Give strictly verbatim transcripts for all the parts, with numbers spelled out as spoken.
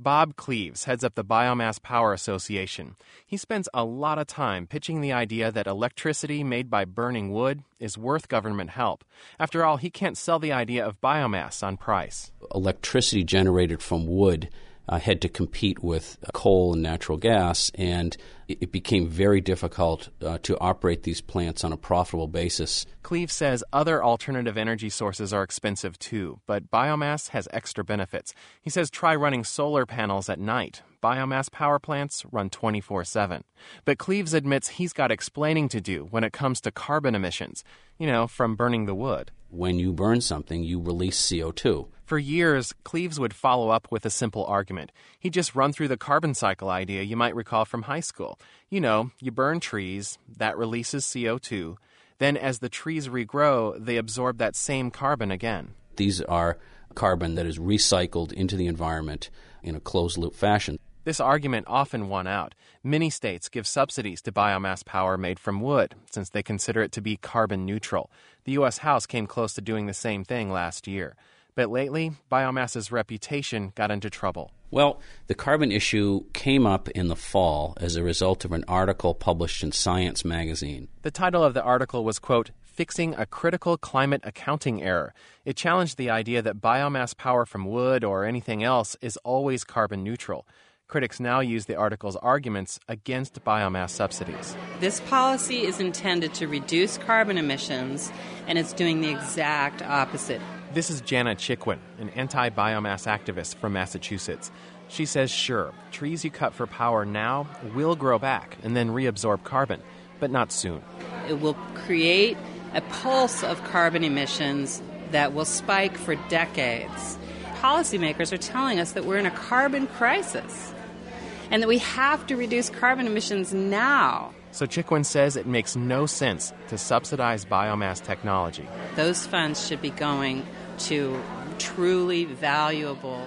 Bob Cleaves heads up the Biomass Power Association. He spends a lot of time pitching the idea that electricity made by burning wood is worth government help. After all, he can't sell the idea of biomass on price. Electricity generated from wood uh, had to compete with coal and natural gas, and it became very difficult uh, to operate these plants on a profitable basis. Cleaves says other alternative energy sources are expensive too, but biomass has extra benefits. He says try running solar panels at night. Biomass power plants run twenty-four seven. But Cleaves admits he's got explaining to do when it comes to carbon emissions, you know, from burning the wood. When you burn something, you release C O two. For years, Cleaves would follow up with a simple argument. He'd just run through the carbon cycle idea you might recall from high school. You know, you burn trees, that releases C O two. Then as the trees regrow, they absorb that same carbon again. These are carbon that is recycled into the environment in a closed-loop fashion. This argument often won out. Many states give subsidies to biomass power made from wood, since they consider it to be carbon neutral. The U S House came close to doing the same thing last year. But lately, biomass's reputation got into trouble. Well, the carbon issue came up in the fall as a result of an article published in Science magazine. The title of the article was, quote, Fixing a Critical Climate Accounting Error. It challenged the idea that biomass power from wood or anything else is always carbon neutral. Critics now use the article's arguments against biomass subsidies. This policy is intended to reduce carbon emissions, and it's doing the exact opposite. This is Jana Chickwin, an anti-biomass activist from Massachusetts. She says, sure, trees you cut for power now will grow back and then reabsorb carbon, but not soon. It will create a pulse of carbon emissions that will spike for decades. Policymakers are telling us that we're in a carbon crisis and that we have to reduce carbon emissions now. So Chickwin says it makes no sense to subsidize biomass technology. Those funds should be going to truly valuable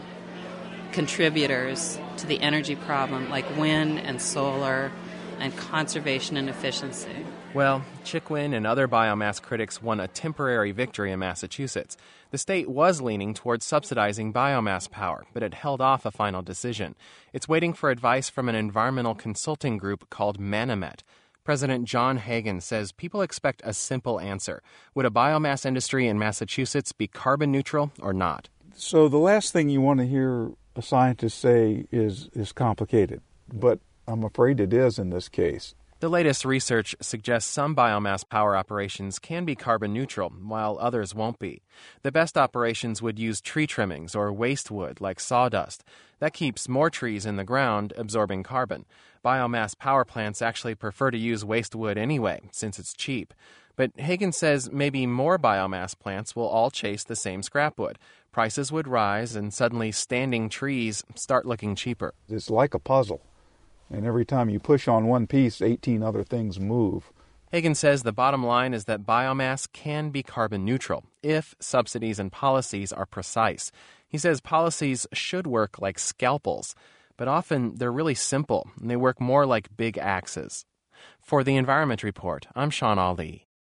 contributors to the energy problem, like wind and solar and conservation and efficiency. Well, Chickwin and other biomass critics won a temporary victory in Massachusetts. The state was leaning towards subsidizing biomass power, but it held off a final decision. It's waiting for advice from an environmental consulting group called Manomet. President John Hagan says people expect a simple answer. Would a biomass industry in Massachusetts be carbon neutral or not? So the last thing you want to hear a scientist say is, is complicated, but I'm afraid it is in this case. The latest research suggests some biomass power operations can be carbon neutral, while others won't be. The best operations would use tree trimmings or waste wood like sawdust. That keeps more trees in the ground, absorbing carbon. Biomass power plants actually prefer to use waste wood anyway, since it's cheap. But Hagan says maybe more biomass plants will all chase the same scrap wood. Prices would rise, and suddenly standing trees start looking cheaper. It's like a puzzle. And every time you push on one piece, eighteen other things move. Hagan says the bottom line is that biomass can be carbon neutral if subsidies and policies are precise. He says policies should work like scalpels, but often they're really simple, and they work more like big axes. For the Environment Report, I'm Sean Ali.